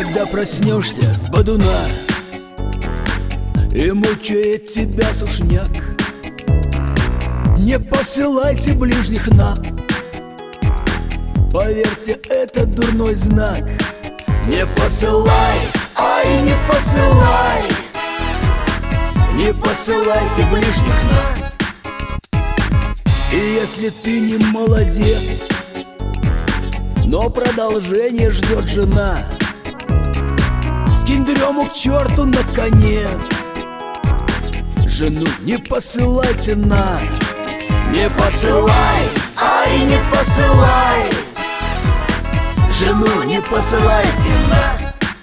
Когда проснешься с бодуна и мучает тебя сушняк, не посылайте ближних на. Поверьте, это дурной знак. Не посылай, ай, не посылай, не посылайте ближних на. И если ты не молодец, но продолжение ждет жена, скинь дрему к черту наконец. Жену не посылайте на. Не посылай, ай, не посылай, жену не посылайте на.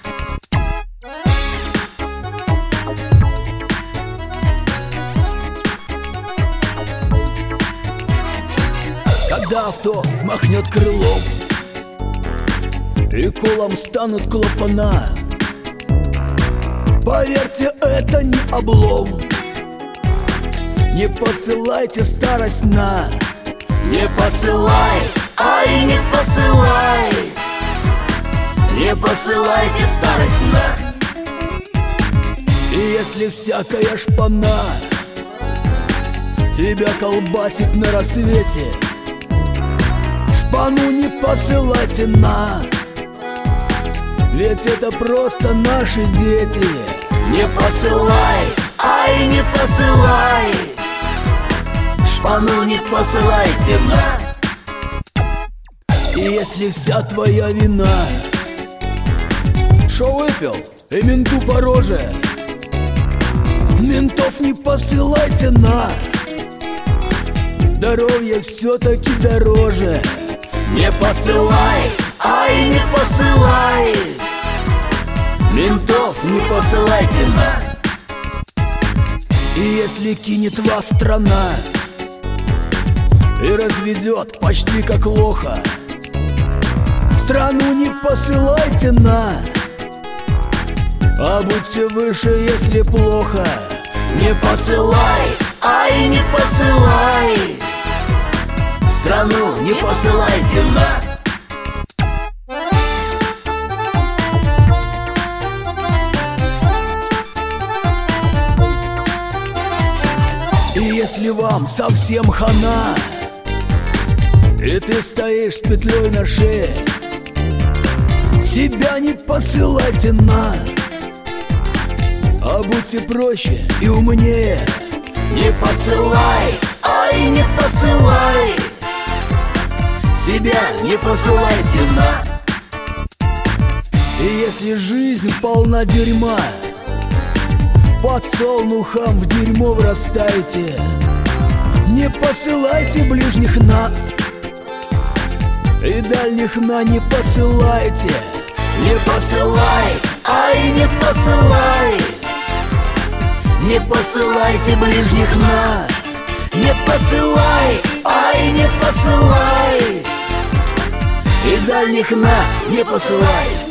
Когда авто взмахнет крылом и колом станут клапана, поверьте, это не облом. Не посылайте старость на. Не посылай, ай, не посылай, не посылайте старость на. И если всякая шпана тебя колбасит на рассвете, шпану не посылайте на. Ведь это просто наши дети. Не посылай, ай, не посылай, шпану не посылайте на. И если вся твоя вина, шо выпил и менту по роже, ментов не посылайте на. Здоровье все-таки дороже. Не посылай, ай, не посылай, ментов не посылайте на. И если кинет вас страна и разведет почти как лоха, страну не посылайте на. А будьте выше, если плохо. Не посылай, ай, не посылай, страну не посылайте на. И если вам совсем хана, и ты стоишь с петлей на шее, себя не посылайте на. А будьте проще и умнее. Не посылай, ай, не посылай, себя не посылайте на. И если жизнь полна дерьма, подсолнухом в дерьмо врастайте. Не посылайте ближних на. И дальних на не посылайте. Не посылай, ай, не посылай, не посылайте ближних на. Не посылай, ай, не посылай, и дальних на не посылай.